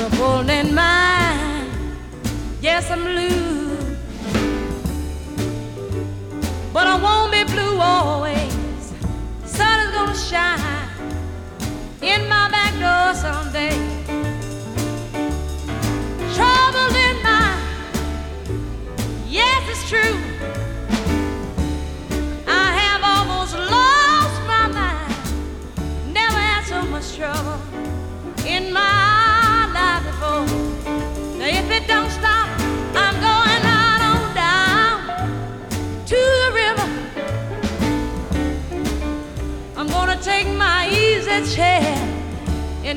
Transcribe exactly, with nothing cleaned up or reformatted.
trouble in mind. Yes, I'm blue, but I won't be blue always. The sun is gonna shine in my back door someday. Trouble in mind, yes, it's true. I have almost lost my mind. Never had so much trouble in my life before. Now if it don't stop, I'm going out on down to the river. I'm gonna take my easy chair